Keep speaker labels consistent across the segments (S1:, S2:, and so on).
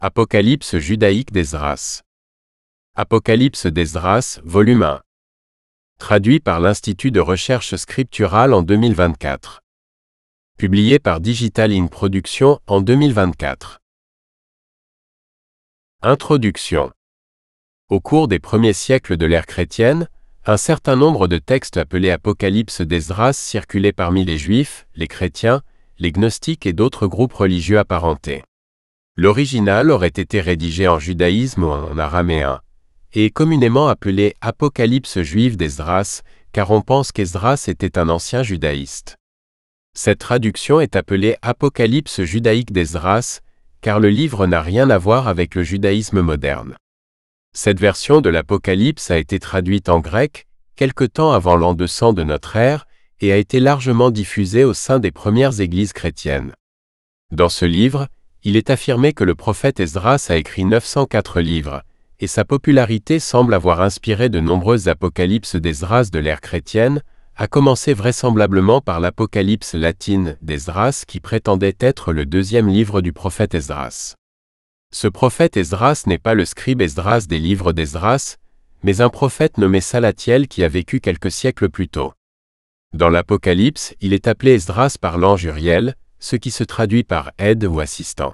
S1: Apocalypse judaïque d'Esdras. Apocalypse d'Esdras, volume 1. Traduit par l'Institut de recherche scripturale en 2024. Publié par Digital in Production en 2024. Introduction. Au cours des premiers siècles de l'ère chrétienne, un certain nombre de textes appelés Apocalypse d'Esdras circulaient parmi les Juifs, les chrétiens, les gnostiques et d'autres groupes religieux apparentés. L'original aurait été rédigé en judaïsme ou en araméen, et est communément appelé Apocalypse juive d'Esdras, car on pense qu'Esdras était un ancien judaïste. Cette traduction est appelée Apocalypse judaïque d'Esdras, car le livre n'a rien à voir avec le judaïsme moderne. Cette version de l'Apocalypse a été traduite en grec, quelque temps avant l'an 200 de notre ère, et a été largement diffusée au sein des premières églises chrétiennes. Dans ce livre, il est affirmé que le prophète Esdras a écrit 904 livres, et sa popularité semble avoir inspiré de nombreuses apocalypses d'Esdras de l'ère chrétienne, à commencer vraisemblablement par l'Apocalypse latine d'Esdras qui prétendait être le deuxième livre du prophète Esdras. Ce prophète Esdras n'est pas le scribe Esdras des livres d'Esdras, mais un prophète nommé Salatiel qui a vécu quelques siècles plus tôt. Dans l'Apocalypse, il est appelé Esdras par l'ange Uriel, ce qui se traduit par aide ou assistant.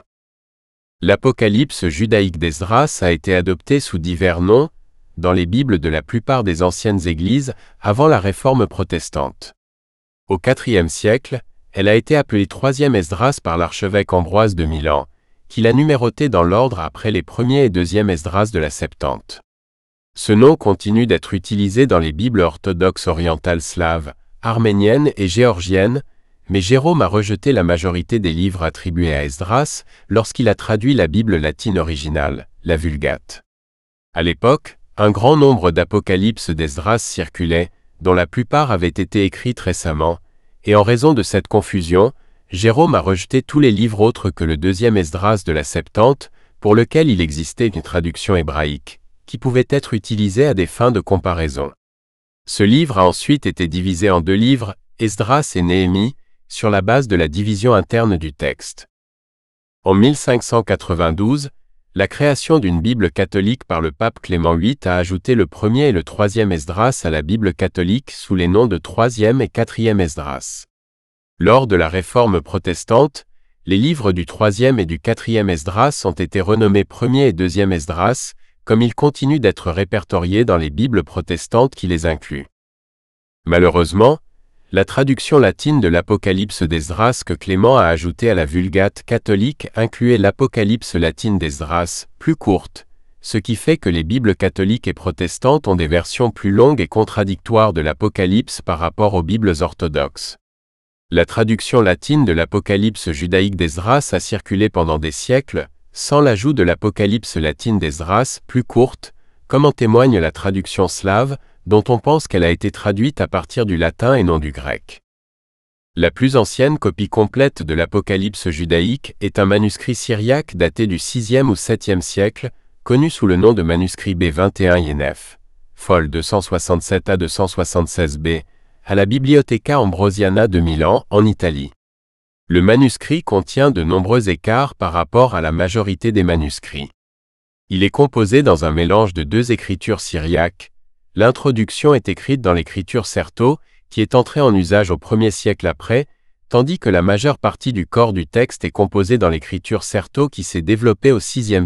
S1: L'Apocalypse judaïque d'Esdras a été adopté sous divers noms dans les Bibles de la plupart des anciennes églises avant la réforme protestante. Au IVe siècle, elle a été appelée troisième Esdras par l'archevêque Ambroise de Milan, qui l'a numérotée dans l'ordre après les premiers et deuxièmes Esdras de la Septante. Ce nom continue d'être utilisé dans les Bibles orthodoxes orientales slaves, arméniennes et géorgiennes, mais Jérôme a rejeté la majorité des livres attribués à Esdras lorsqu'il a traduit la Bible latine originale, la Vulgate. À l'époque, un grand nombre d'apocalypses d'Esdras circulaient, dont la plupart avaient été écrites récemment, et en raison de cette confusion, Jérôme a rejeté tous les livres autres que le deuxième Esdras de la Septante, pour lequel il existait une traduction hébraïque, qui pouvait être utilisée à des fins de comparaison. Ce livre a ensuite été divisé en deux livres, Esdras et Néhémie, sur la base de la division interne du texte. En 1592, la création d'une Bible catholique par le pape Clément VIII a ajouté le premier et le troisième Esdras à la Bible catholique sous les noms de troisième et quatrième Esdras. Lors de la réforme protestante, les livres du troisième et du quatrième Esdras ont été renommés premier et deuxième Esdras, comme ils continuent d'être répertoriés dans les Bibles protestantes qui les incluent. Malheureusement, la traduction latine de l'Apocalypse d'Esdras que Clément a ajoutée à la Vulgate catholique incluait l'Apocalypse latine d'Esdras, plus courte, ce qui fait que les Bibles catholiques et protestantes ont des versions plus longues et contradictoires de l'Apocalypse par rapport aux Bibles orthodoxes. La traduction latine de l'Apocalypse judaïque d'Esdras a circulé pendant des siècles, sans l'ajout de l'Apocalypse latine d'Esdras, plus courte, comme en témoigne la traduction slave, dont on pense qu'elle a été traduite à partir du latin et non du grec. La plus ancienne copie complète de l'Apocalypse judaïque est un manuscrit syriaque daté du VIe ou VIIe siècle, connu sous le nom de manuscrit B21 Yenef, Fol 267 à 276 B, à la Bibliotheca Ambrosiana de Milan, en Italie. Le manuscrit contient de nombreux écarts par rapport à la majorité des manuscrits. Il est composé dans un mélange de deux écritures syriaques. L'introduction est écrite dans l'écriture Certo, qui est entrée en usage au 1er siècle après, tandis que la majeure partie du corps du texte est composée dans l'écriture Certo qui s'est développée au VIe